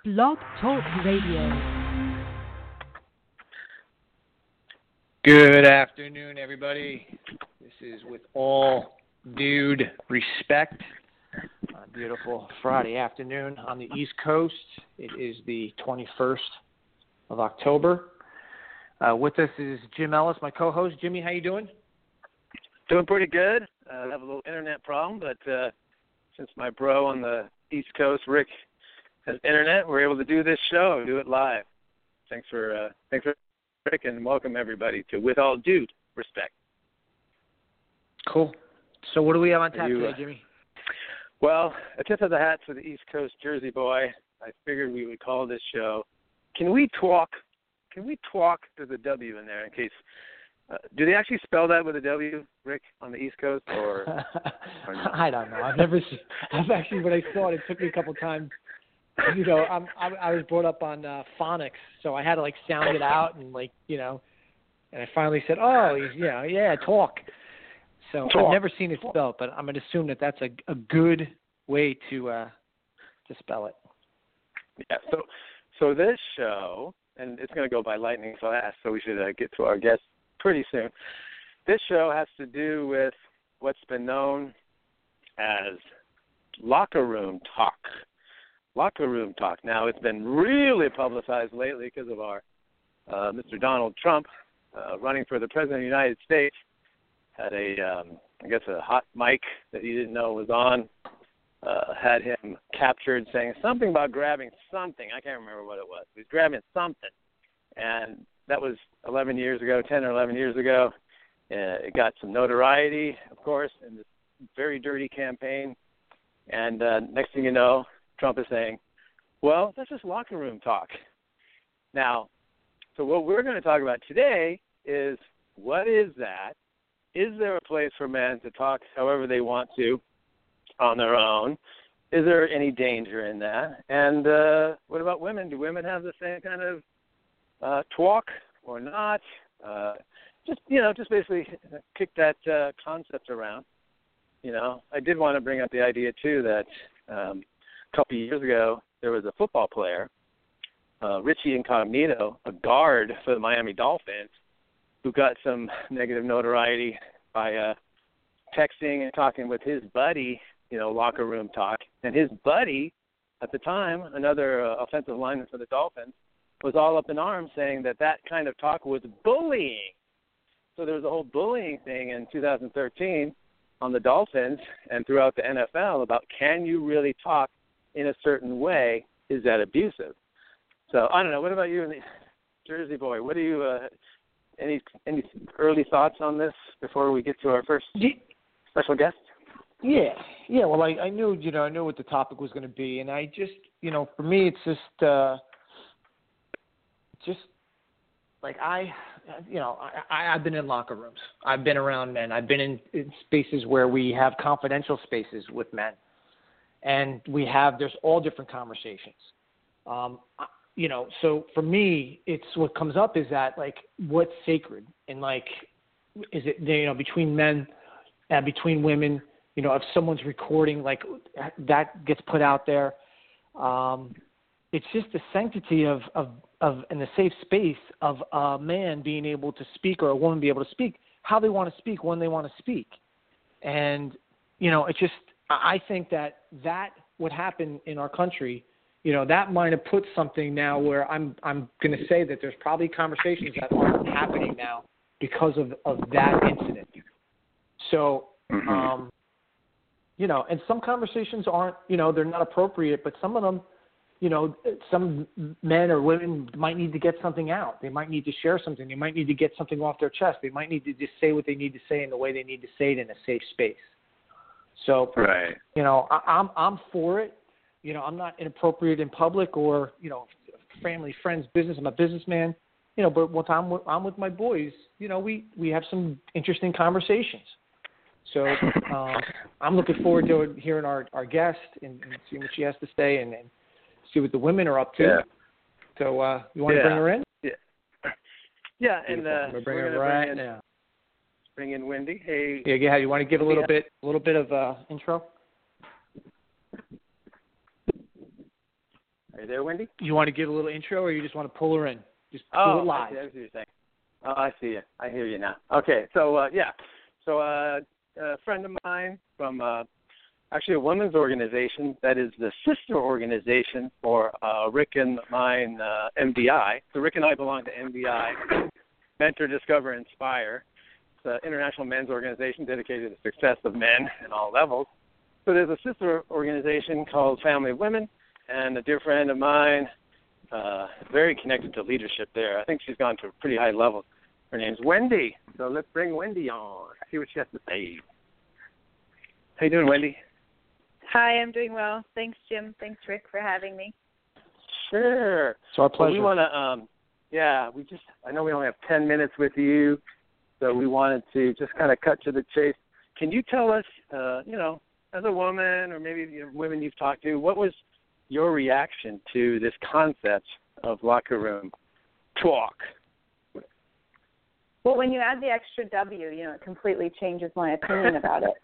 Blog Talk Radio. Good afternoon, everybody. This is with all dude respect. Beautiful Friday afternoon on the East Coast. It is the 21st of October. With us is Jim Ellis, my co-host. Jimmy, how you doing? Doing pretty good. I have a little internet problem, but since my bro on the East Coast, Rick, has internet, we're able to do this show, do it live. Thanks for Rick, and welcome everybody to With All Due Respect. Cool. So what do we have on tap today, Jimmy? Well, a tip of the hat to the East Coast Jersey boy. I figured we would call this show, Can We Talk? Can we talk? There's a W in there in case. Do they actually spell that with a W, Rick, on the East Coast, or no? I don't know. I've actually, when I saw it, it took me a couple times. You know, I was brought up on phonics, so I had to sound it out and and I finally said, talk. So talk. I've never seen it spelled, but I'm going to assume that that's a good way to spell it. Yeah. So this show, and it's going to go by lightning fast, so we should get to our guests pretty soon. This show has to do with what's been known as locker room talk. Locker room talk. Now, it's been really publicized lately because of our Mr. Donald Trump running for the President of the United States. Had a hot mic that he didn't know was on. Had him captured saying something about grabbing something. I can't remember what it was. He was grabbing something. And that was 10 or 11 years ago. It got some notoriety, of course, in this very dirty campaign. And next thing you know, Trump is saying, well, that's just locker room talk. Now, so what we're going to talk about today is, what is that? Is there a place for men to talk however they want to on their own? Is there any danger in that? And what about women? Do women have the same kind of talk or not? Just basically kick that concept around. You know, I did want to bring up the idea, too, that a couple of years ago, there was a football player, Richie Incognito, a guard for the Miami Dolphins, who got some negative notoriety by texting and talking with his buddy, locker room talk. And his buddy, at the time, another offensive lineman for the Dolphins, was all up in arms saying that kind of talk was bullying. So there was a whole bullying thing in 2013 on the Dolphins and throughout the NFL about, can you really talk in a certain way? Is that abusive? So I don't know. What about you, Jersey boy? What do you any early thoughts on this before we get to our first special guest? Yeah. Well, I knew what the topic was going to be, and I just, for me, it's just I've been in locker rooms. I've been around men. I've been in spaces where we have confidential spaces with men. And there's all different conversations. So for me, it's what comes up is that, what's sacred? And, is it, between men and between women, if someone's recording, that gets put out there. It's just the sanctity of in the safe space of a man being able to speak or a woman be able to speak how they want to speak when they want to speak. And, it's just, I think that would happen in our country, that might have put something now where I'm going to say that there's probably conversations that aren't happening now because of that incident. So, and some conversations aren't, they're not appropriate, but some of them, some men or women might need to get something out. They might need to share something. They might need to get something off their chest. They might need to just say what they need to say in the way they need to say it in a safe space. So, right. I'm for it. I'm not inappropriate in public or, family, friends, business. I'm a businessman, but when I'm with my boys, we have some interesting conversations. So I'm looking forward to hearing our guest and seeing what she has to say and see what the women are up to. Yeah. So you want to bring her in? Yeah, and we're bring her right now. Bring in Wendy. Hey. Yeah. You want to give a little bit of intro? Are you there, Wendy? You want to give a little intro, or you just want to pull her in? Just do it live. I see what you're saying. Oh, I see you. I hear you now. Okay, so, So a friend of mine from actually a women's organization that is the sister organization for Rick and mine, MDI. So Rick and I belong to MDI, Mentor, Discover, Inspire. It's an international men's organization dedicated to the success of men in all levels. So there's a sister organization called Family of Women, and a dear friend of mine, very connected to leadership there. I think she's gone to a pretty high level. Her name's Wendy. So let's bring Wendy on. See what she has to say. How you doing, Wendy? Hi, I'm doing well. Thanks, Jim. Thanks, Rick, for having me. Sure. It's our pleasure. Well, we want to, I know we only have 10 minutes with you, so we wanted to just kind of cut to the chase. Can you tell us, as a woman or maybe women you've talked to, what was your reaction to this concept of locker room talk? Well, when you add the extra W, it completely changes my opinion about it.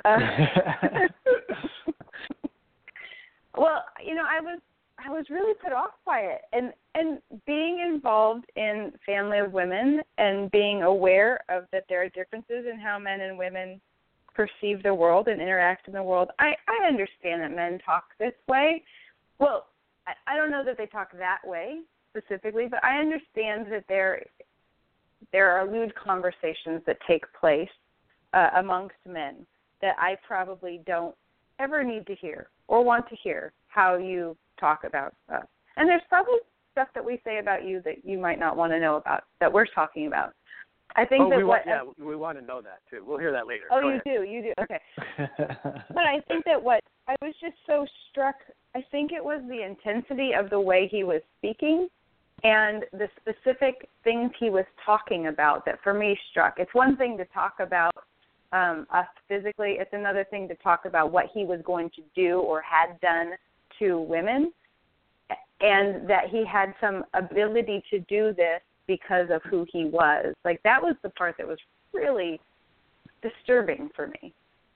Well, I was really put off by it, and being involved in Family of Women and being aware of that there are differences in how men and women perceive the world and interact in the world. I understand that men talk this way. Well, I don't know that they talk that way specifically, but I understand that there are lewd conversations that take place amongst men that I probably don't ever need to hear or want to hear how you talk about us. And there's probably stuff that we say about you that you might not want to know about that we're talking about. I think we want to know that too. We'll hear that later. Oh, Go you ahead. do. Okay. But I think that what I was just so struck, I think it was the intensity of the way he was speaking and the specific things he was talking about that for me struck. It's one thing to talk about us physically. It's another thing to talk about what he was going to do or had done to women, and that he had some ability to do this because of who he was. Like, that was the part that was really disturbing for me.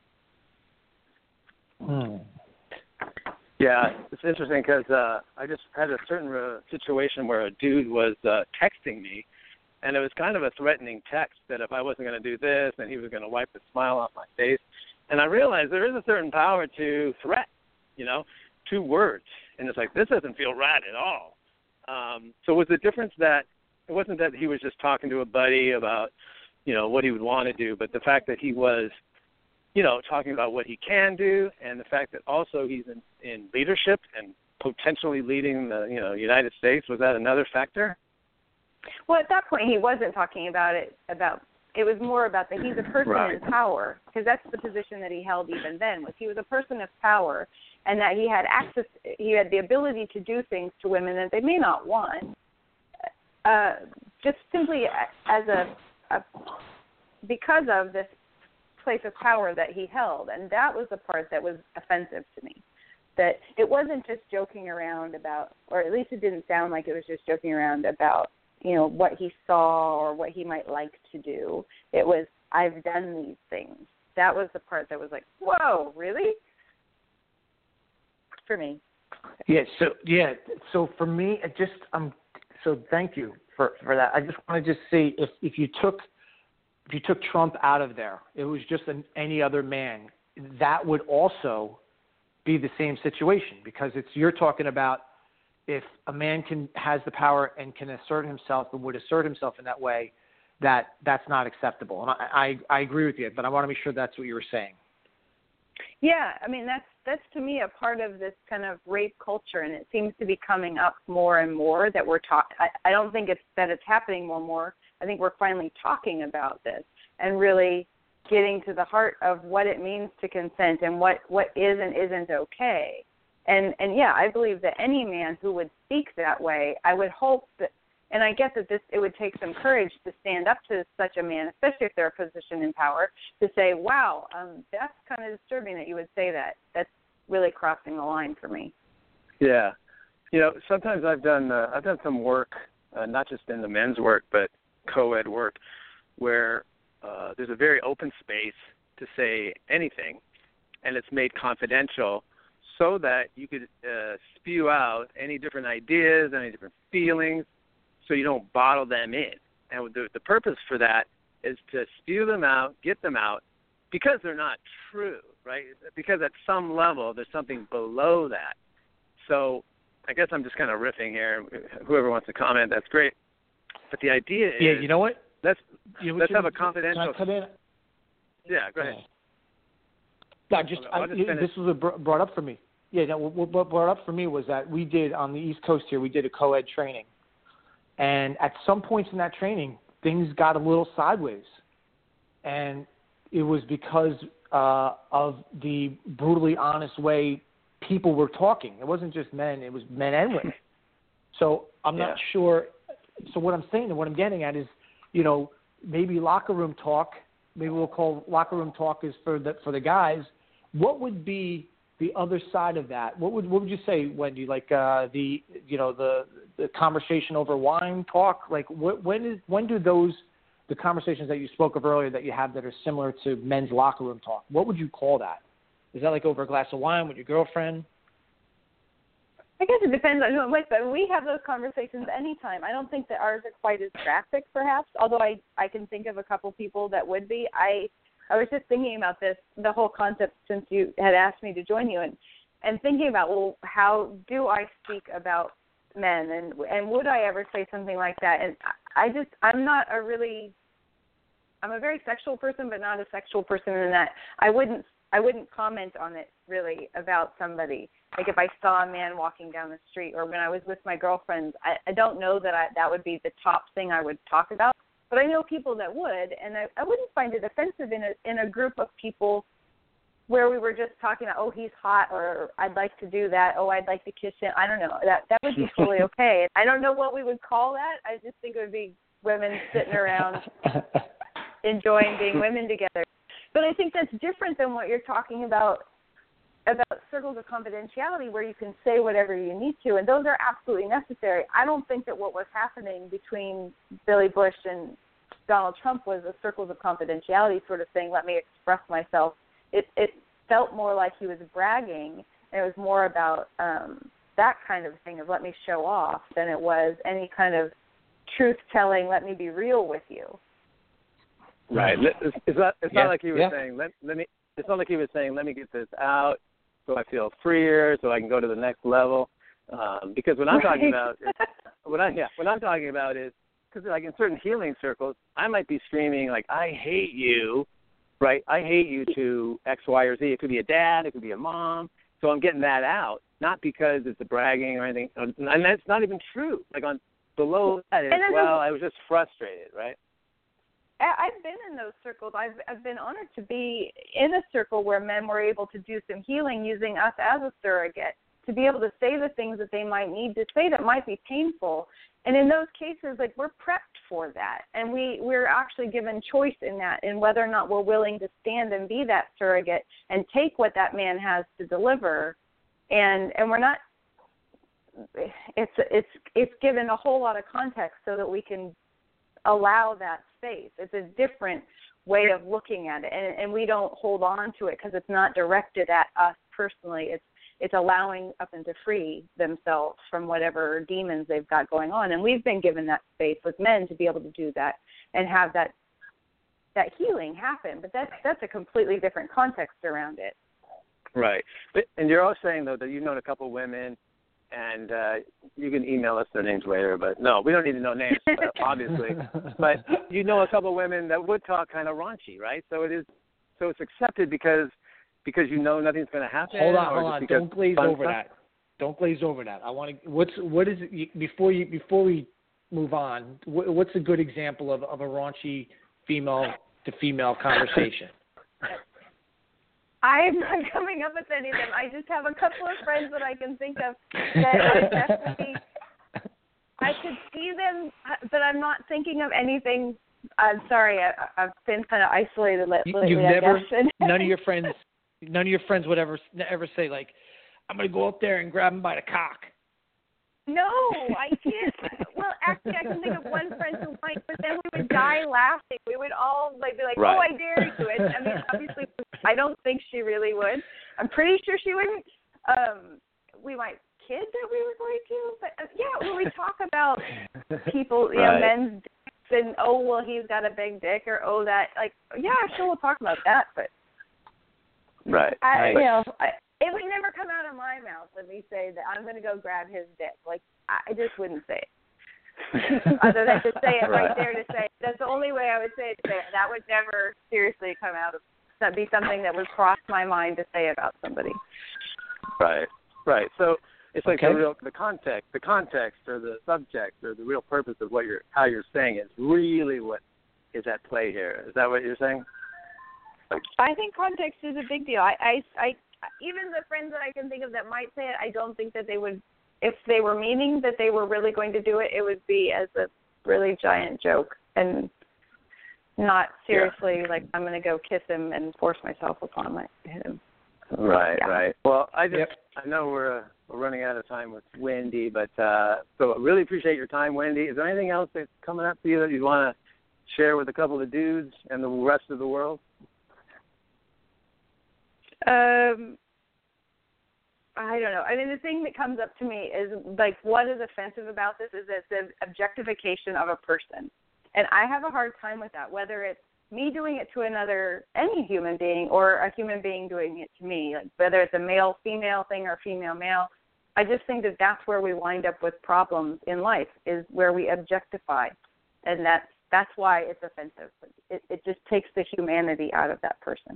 Yeah, it's interesting because I just had a certain situation where a dude was texting me, and it was kind of a threatening text that if I wasn't going to do this, then he was going to wipe the smile off my face. And I realized there is a certain power to threat, 2 words. And it's like, this doesn't feel right at all. So was the difference that it wasn't that he was just talking to a buddy about, what he would want to do, but the fact that he was, talking about what he can do, and the fact that also he's in leadership and potentially leading the, United States, was that another factor? Well, at that point, he wasn't talking about it. It was more about that he's a person in power, because that's the position that he held even then. Was he was a person of power, and that he had access. He had the ability to do things to women that they may not want, just simply as because of this place of power that he held, and that was the part that was offensive to me. That it wasn't just joking around about, or at least it didn't sound like it was just joking around about, what he saw or what he might like to do. It was, I've done these things. That was the part that was like, whoa, really? For me. So for me, so thank you for that. I just want to just say if you took Trump out of there, it was just any other man, that would also be the same situation, because you're talking about if a man has the power and can assert himself and would assert himself in that way, that's not acceptable. And I agree with you, but I want to make sure that's what you were saying. Yeah, I mean, that's to me a part of this kind of rape culture, and it seems to be coming up more and more that we're talking. I don't think it's happening more and more. I think we're finally talking about this and really getting to the heart of what it means to consent and what is and isn't okay. And yeah, I believe that any man who would speak that way, I would hope that, and I get that it would take some courage to stand up to such a man, especially if they're a position in power, to say, wow, that's kind of disturbing that you would say that. That's really crossing the line for me. Yeah. Sometimes I've done some work, not just in the men's work, but co-ed work, where there's a very open space to say anything, and it's made confidential so that you could spew out any different ideas, any different feelings, so you don't bottle them in. And the purpose for that is to spew them out, get them out, because they're not true, right? Because at some level there's something below that. So I guess I'm just kind of riffing here. Whoever wants to comment, that's great. But the idea is, yeah, you know what? Let's have a confidential. Can I come in? Yeah, go ahead. No, this was brought up for me. Yeah, no, what brought up for me was that we did on the East Coast here. We did a co-ed training, and at some points in that training, things got a little sideways, and it was because of the brutally honest way people were talking. It wasn't just men; it was men and women. So I'm not sure. So what I'm saying and what I'm getting at is, maybe locker room talk. Maybe we'll call locker room talk is for the guys. What would be the other side of that? What would you say, Wendy? Like the conversation over wine talk. Like when do the conversations that you spoke of earlier that you have that are similar to men's locker room talk? What would you call that? Is that like over a glass of wine with your girlfriend? I guess it depends on who I'm with, but we have those conversations anytime. I don't think that ours are quite as graphic, perhaps, although I can think of a couple people that would be. I was just thinking about this, the whole concept, since you had asked me to join you, and thinking about, well, how do I speak about men, and would I ever say something like that? And I'm a very sexual person, but not a sexual person in that I wouldn't comment on it really about somebody. Like if I saw a man walking down the street, or when I was with my girlfriends, I don't know that that would be the top thing I would talk about. But I know people that would, and I wouldn't find it offensive in a group of people where we were just talking about, oh, he's hot, or I'd like to do that, oh, I'd like to kiss him. I don't know. That would be totally okay. I don't know what we would call that. I just think it would be women sitting around enjoying being women together. But I think that's different than what you're talking about circles of confidentiality, where you can say whatever you need to, and those are absolutely necessary. I don't think that what was happening between Billy Bush and Donald Trump was a circles of confidentiality sort of thing, let me express myself. It felt more like he was bragging, and it was more about that kind of thing of let me show off than it was any kind of truth-telling, let me be real with you. Right. It's not like he was saying, let me. It's not like he was saying, let me get this out so I feel freer, so I can go to the next level. Because what I'm talking about is, because like in certain healing circles, I might be screaming like, I hate you, right? I hate you to X, Y, or Z. It could be a dad, it could be a mom. So I'm getting that out, not because it's a bragging or anything. And that's not even true. Like on below that is, I was just frustrated, right? I've been in those circles. I've been honored to be in a circle where men were able to do some healing using us as a surrogate, to be able to say the things that they might need to say that might be painful. And in those cases, like, we're prepped for that. And we're actually given choice in that, in whether or not we're willing to stand and be that surrogate and take what that man has to deliver. And we're not, it's given a whole lot of context so that we can allow that space. It's a different way of looking at it, and we don't hold on to it because it's not directed at us personally. It's allowing up and to free themselves from whatever demons they've got going on, and we've been given that space with men to be able to do that and have that healing happen. But that's a completely different context around it. Right. And you're all saying, though, that you've known a couple women, and you can email us their names later, but no, we don't need to know names, obviously. But you know a couple women that would talk kind of raunchy, right? So it's accepted because you know nothing's going to happen. Hold on. Don't glaze over that. Don't glaze over that. I want to. What is it before we move on? What's a good example of a raunchy female to female conversation? I'm not coming up with any of them. I just have a couple of friends that I can think of that are definitely, I could see them, but I'm not thinking of anything. I'm sorry, I've been kind of isolated lately. You've never, none of your friends would ever say, like, I'm going to go up there and grab him by the cock. No, I can't. Well, actually, I can think of one friend who might, but then we would die laughing. We would all be like, right. Oh, I dare you. I mean, obviously, I don't think she really would. I'm pretty sure she wouldn't. we might kid that we were going to, but when we talk about people, right. men's dicks and he's got a big dick, or sure, we'll talk about that, but right. It would never come out of my mouth when we say that I'm going to go grab his dick. Like, I just wouldn't say it. Other than to say it right there to say it. That's the only way I would say it. That would never seriously come out of. That'd be something that would cross my mind to say about somebody. Right. So it's like the context or the subject or the real purpose of how you're saying it is really what is at play here. Is that what you're saying? I think context is a big deal. I even the friends that I can think of that might say it, I don't think that they would, if they were meaning that they were really going to do it, it would be as a really giant joke and not seriously like I'm going to go kiss him and force myself upon him. Right. Well, I know we're running out of time with Wendy, but so I really appreciate your time, Wendy. Is there anything else that's coming up for you that you want to share with a couple of dudes and the rest of the world? I don't know. I mean, the thing that comes up to me is, like, what is offensive about this is it's the objectification of a person. And I have a hard time with that, whether it's me doing it to any human being, or a human being doing it to me, like whether it's a male-female thing or female-male. I just think that that's where we wind up with problems in life, is where we objectify. And that's why it's offensive. It just takes the humanity out of that person.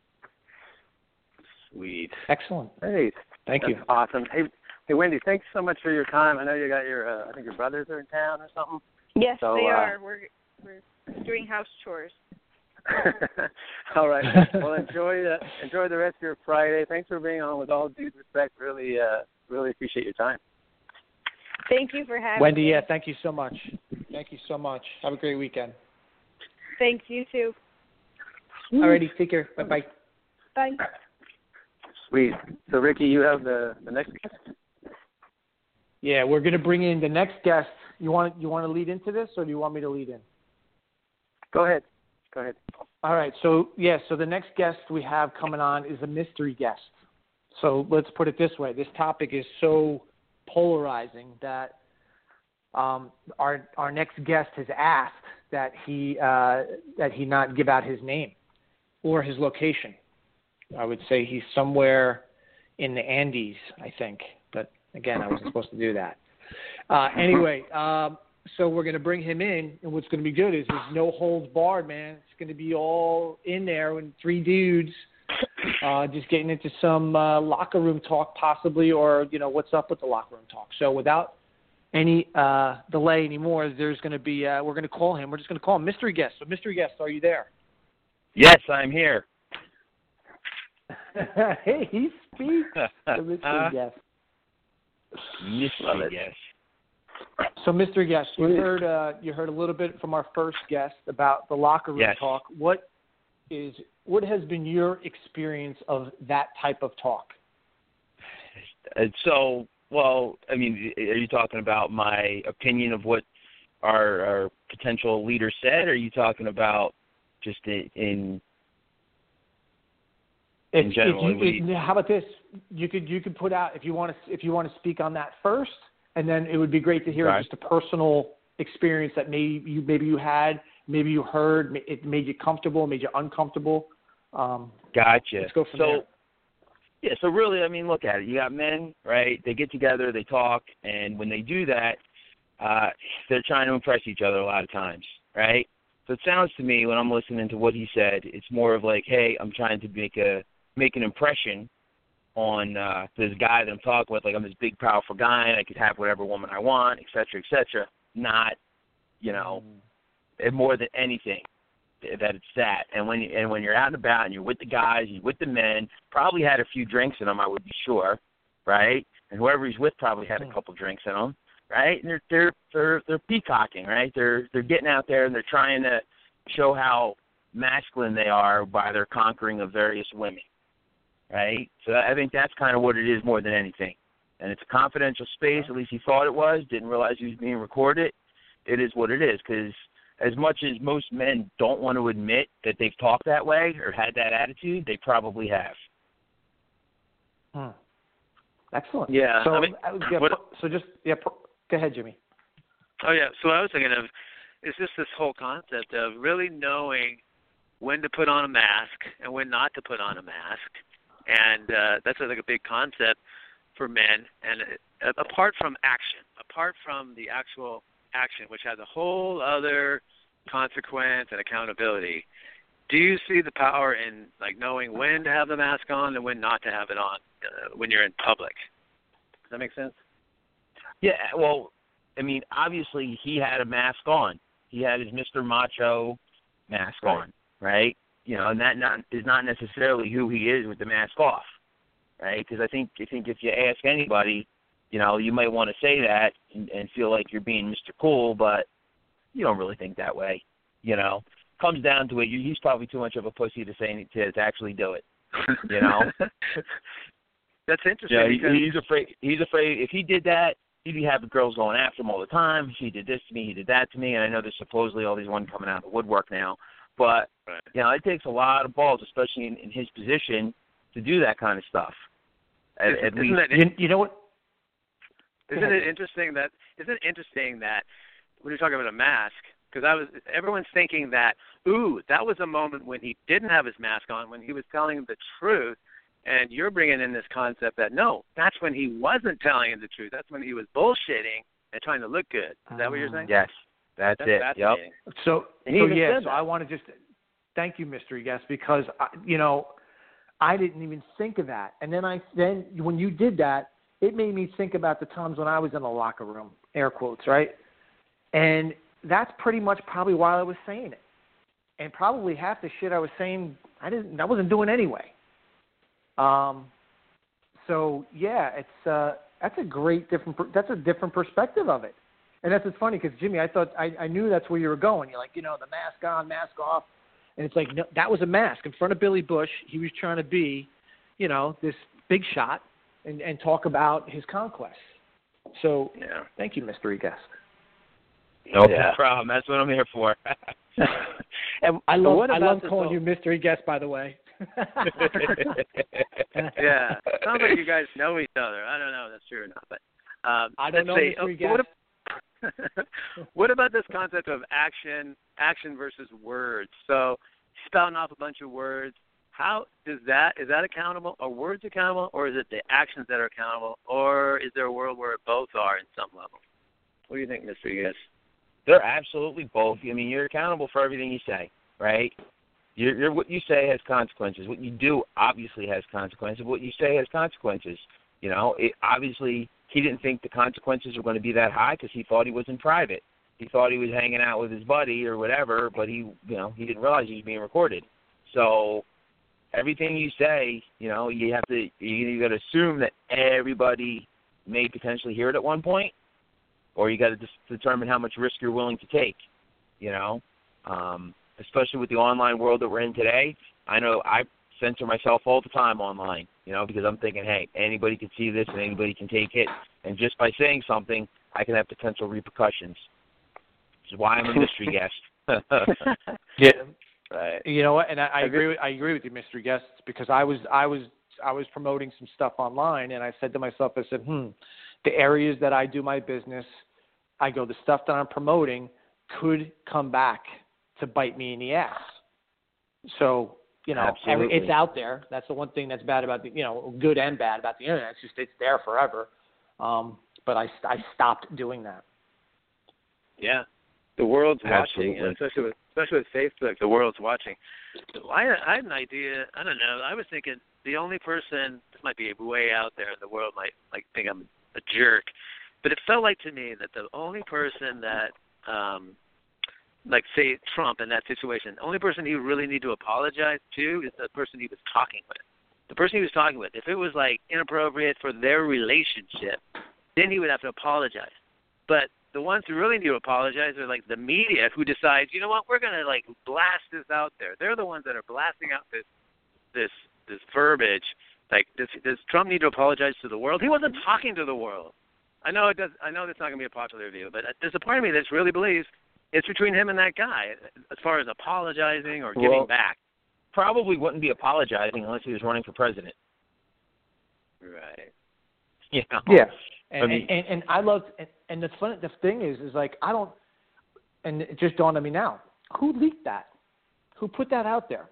Sweet. Excellent. Great. Thank you. Awesome. Hey, Wendy, thanks so much for your time. I know you got I think your brothers are in town or something. Yes, they are. We're doing house chores. All right. Well, enjoy the rest of your Friday. Thanks for being on With All Due Respect. Really appreciate your time. Thank you for having Wendy, me. yeah, thank you so much. Thank you so much. Have a great weekend. Thanks, you too. All righty, take care. Bye-bye. Bye. Sweet. So, Ricky, you have the next guest? Yeah, we're going to bring in the next guest. You want to lead into this, or do you want me to lead in? Go ahead. All right. So the next guest we have coming on is a mystery guest. So let's put it this way. This topic is so polarizing that our next guest has asked that he not give out his name or his location. I would say he's somewhere in the Andes, I think. But, again, I wasn't supposed to do that. Anyway, so we're going to bring him in, and what's going to be good is there's no holds barred, man. It's going to be all in there with three dudes just getting into some locker room talk possibly, or, what's up with the locker room talk. So without any delay anymore, there's going to be we're going to call him. We're just going to call him Mystery Guest. So, Mystery Guest, are you there? Yes, I'm here. Hey, he speaks. The Mystery Guest. Mystery Guest. So, Mr. Guest, you heard a little bit from our first guest about the locker room talk. What has been your experience of that type of talk? Are you talking about my opinion of what our potential leader said, or are you talking about just in general? How about this? You could put out if you want to speak on that first. And then it would be great to hear just a personal experience that maybe you had, maybe you heard, it made you comfortable, made you uncomfortable. Gotcha. Let's go from there. Yeah, so really, look at it. You got men, right? They get together, they talk, and when they do that, they're trying to impress each other a lot of times, right? So it sounds to me, when I'm listening to what he said, it's more of like, hey, I'm trying to make an impression on this guy that I'm talking with, like I'm this big, powerful guy, and I could have whatever woman I want, et cetera, not, more than anything, that it's that. And when you're out and about and you're with the guys, you're with the men, probably had a few drinks in them, I would be sure, right? And whoever he's with probably had a couple drinks in them, right? And they're peacocking, right? They're getting out there and they're trying to show how masculine they are by their conquering of various women. Right? So I think that's kind of what it is more than anything. And it's a confidential space, at least he thought it was, didn't realize he was being recorded. It is what it is, because as much as most men don't want to admit that they've talked that way or had that attitude, they probably have. Excellent. Yeah. So, I mean, go ahead, Jimmy. Oh, yeah. So I was thinking of, it's just this whole concept of really knowing when to put on a mask and when not to put on a mask. And that's like a big concept for men. And apart from action, apart from the actual action, which has a whole other consequence and accountability, do you see the power in like knowing when to have the mask on and when not to have it on when you're in public? Does that make sense? Yeah, well, I mean, obviously he had a mask on. He had his Mr. Macho mask on, right? You know, and that is not necessarily who he is with the mask off, right? Because I think if you ask anybody, you know, you might want to say that and feel like you're being Mr. Cool, but you don't really think that way, you know. Comes down to it, he's probably too much of a pussy to actually do it, you know. That's interesting. Yeah, he's afraid if he did that, he'd be having girls going after him all the time. He did this to me, he did that to me, and I know there's supposedly all these ones coming out of the woodwork now. But, right. You know, it takes a lot of balls, especially in his position, to do that kind of stuff. At least, you know what? Isn't it interesting that when you're talking about a mask, because everyone's thinking that, that was a moment when he didn't have his mask on, when he was telling the truth, and you're bringing in this concept that, no, that's when he wasn't telling the truth. That's when he was bullshitting and trying to look good. Is that what you're saying? Yes, that's it. Yep. So I want to just thank you, Mystery Guest, because, I didn't even think of that. And then when you did that, it made me think about the times when I was in the locker room, air quotes, right? And that's pretty much probably why I was saying it. And probably half the shit I was saying, I wasn't doing anyway. So yeah, that's a different perspective of it. And that's what's funny because Jimmy, I knew that's where you were going. You're like, the mask on, mask off. And it's like, no, that was a mask in front of Billy Bush. He was trying to be, this big shot and talk about his conquest. So Thank you, Mystery Guest. No problem. That's what I'm here for. And I love calling you Mystery Guest, by the way. Yeah. Sounds like you guys know each other. I don't know if that's true or not. But I don't know Mystery Guest. What about this concept of action versus words? So spouting off a bunch of words. How is that accountable? Are words accountable, or is it the actions that are accountable, or is there a world where both are in some level? What do you think, Mr. Yes? They're absolutely both. I mean, you're accountable for everything you say, right? You're what you say has consequences. What you do obviously has consequences. What you say has consequences. Obviously he didn't think the consequences were going to be that high because he thought he was in private. He thought he was hanging out with his buddy or whatever, but he didn't realize he was being recorded. So everything you say, you got to assume that everybody may potentially hear it at one point, or you got to determine how much risk you're willing to take. Especially with the online world that we're in today. I know I censor myself all the time online, because I'm thinking, hey, anybody can see this and anybody can take it, and just by saying something, I can have potential repercussions. Which is why I'm a mystery guest. Yeah. Right. You know what? And I agree with you, Mystery Guests, because I was promoting some stuff online, and I said to myself, I said, the areas that I do my business, the stuff that I'm promoting could come back to bite me in the ass. So, it's out there. That's the one thing that's bad about the, good and bad about the internet. It's there forever. But I stopped doing that. Yeah. The world's watching, Absolutely. especially with Facebook, the world's watching. I had an idea, I don't know, I was thinking the only person, this might be way out there, the world might think I'm a jerk, but it felt like to me that the only person that, say Trump in that situation, the only person he would really need to apologize to is the person he was talking with. The person he was talking with. If it was inappropriate for their relationship, then he would have to apologize. But the ones who really need to apologize are the media, who decides, you know what, we're gonna blast this out there. They're the ones that are blasting out this verbiage. Does Trump need to apologize to the world? He wasn't talking to the world. I know it does. I know that's not gonna be a popular view, but there's a part of me that really believes it's between him and that guy as far as apologizing or giving back. Probably wouldn't be apologizing unless he was running for president. Right. You know? Yeah. And I mean, and I love and the thing is like I don't, and it just dawned on me now. Who leaked that? Who put that out there?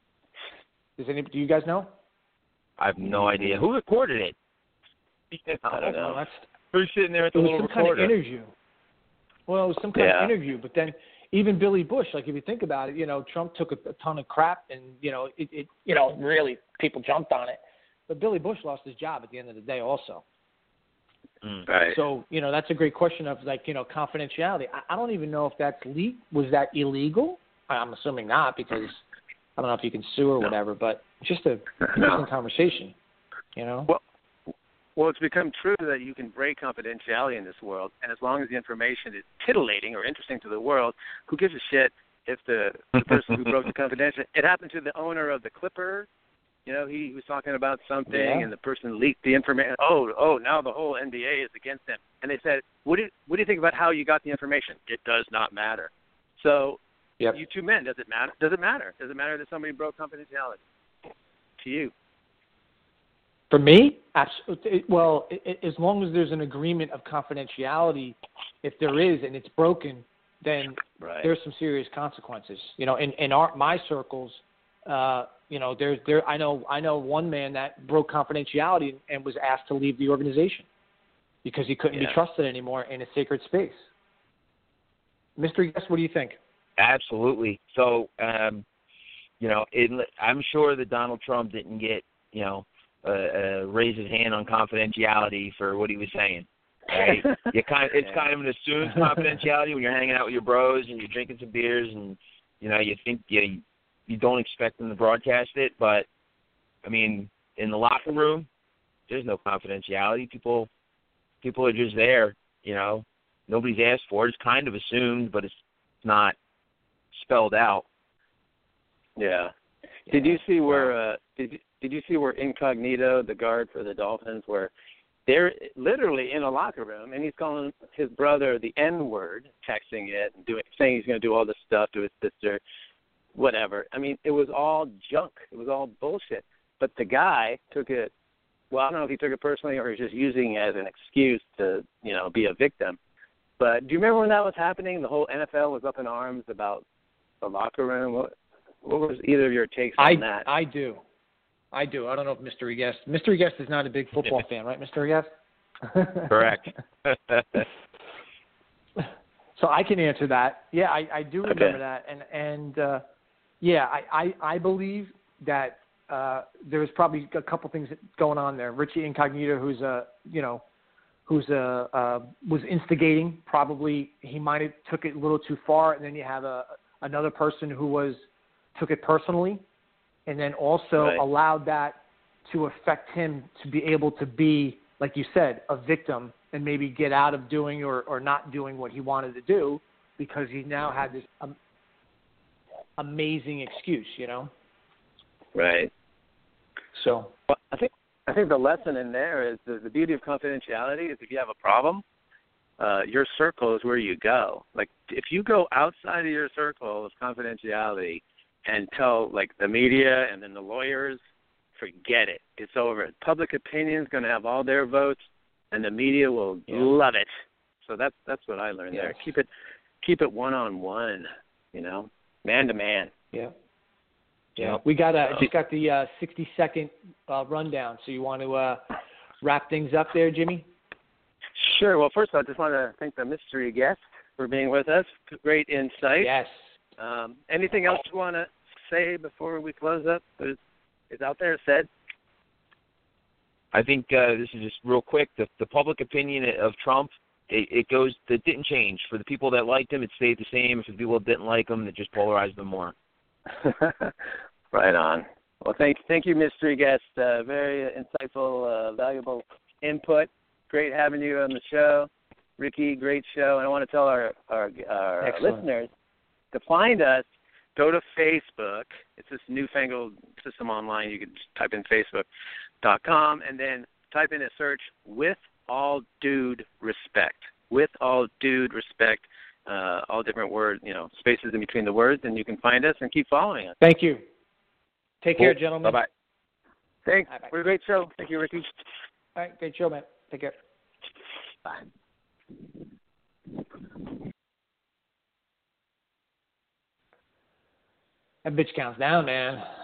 Do you guys know? I have no idea who recorded it. You know? I don't know. Well, Who's sitting there at the it was little some kind recorder? of interview. Well, it was some kind of interview, but then even Billy Bush, like if you think about it, you know, Trump took a ton of crap, and you know, it you know, really people jumped on it, but Billy Bush lost his job at the end of the day, also. Right. So you know, that's a great question of like, you know, confidentiality. I don't even know if that's leaked. Was that illegal? I'm assuming not, because I don't know if you can sue or whatever. But just a interesting conversation, you know. Well, it's become true that you can break confidentiality in this world, and as long as the information is titillating or interesting to the world, who gives a shit if the person who broke the confidentiality? It happened to the owner of the Clipper. You know, he was talking about something, and the person leaked the information. Oh, now the whole NBA is against him. And they said, what do you think about how you got the information? It does not matter. So, you two men, does it matter? Does it matter? Does it matter that somebody broke confidentiality? To you. For me, absolutely. Well, as long as there's an agreement of confidentiality, if there is and it's broken, then there's some serious consequences. You know, in my circles, you know, I know one man that broke confidentiality and was asked to leave the organization because he couldn't be trusted anymore in a sacred space. Mr. Guest, what do you think? Absolutely. So, you know, I'm sure that Donald Trump didn't get, you know, raise his hand on confidentiality for what he was saying. Right? It's kind of an assumed confidentiality when you're hanging out with your bros and you're drinking some beers, and you know you think you don't expect them to broadcast it, but I mean, in the locker room, there's no confidentiality. People are just there. You know, nobody's asked for it. It's kind of assumed, but it's not spelled out. Yeah. Did you see where did you see where Incognito, the guard for the Dolphins, where they're literally in a locker room and he's calling his brother the N-word, texting it and saying he's going to do all this stuff to his sister, whatever. I mean, it was all junk. It was all bullshit. But the guy took it. Well, I don't know if he took it personally or he's just using it as an excuse to, you know, be a victim. But do you remember when that was happening? The whole NFL was up in arms about the locker room. What was either of your takes on that? I do. I don't know if Mr. Guest is not a big football fan, right, Mr. Guest? Correct. So I can answer that. Yeah, I do remember that. And yeah, I believe that there was probably a couple things going on there. Richie Incognito, was instigating. Probably he might have took it a little too far, and then you have another person who took it personally, and then also allowed that to affect him to be able to be, like you said, a victim and maybe get out of doing or not doing what he wanted to do because he now had this amazing excuse, you know? Right. So well, I think the lesson in there is the beauty of confidentiality is if you have a problem, your circle is where you go. Like if you go outside of your circle of confidentiality and tell like the media and then the lawyers, forget it. It's over. Public opinion is going to have all their votes, and the media will love it. So that's what I learned there. Keep it one-on-one, you know, man-to-man. Yeah. Yeah. We just got the 60-second rundown. So you want to wrap things up there, Jimmy? Sure. Well, first I just want to thank the mystery guest for being with us. Great insight. Yes. Anything else you want to say before we close up? Is out there said? I think this is just real quick. The public opinion of Trump, it didn't change. For the people that liked him, it stayed the same. For the people that didn't like him, it just polarized them more. Right on. Well, thank you, mystery guest. Very insightful, valuable input. Great having you on the show. Ricky, great show. And I want to tell our listeners to find us, go to Facebook. It's this newfangled system online. You can just type in Facebook.com and then type in a search with all dude respect. With all dude respect. All different words, spaces in between the words, and you can find us and keep following us. Thank you. Take care, gentlemen. Bye-bye. Thanks. Bye-bye. What a great show. Thank you, Ricky. All right, great show, man. Take care. Bye. That bitch counts down, man.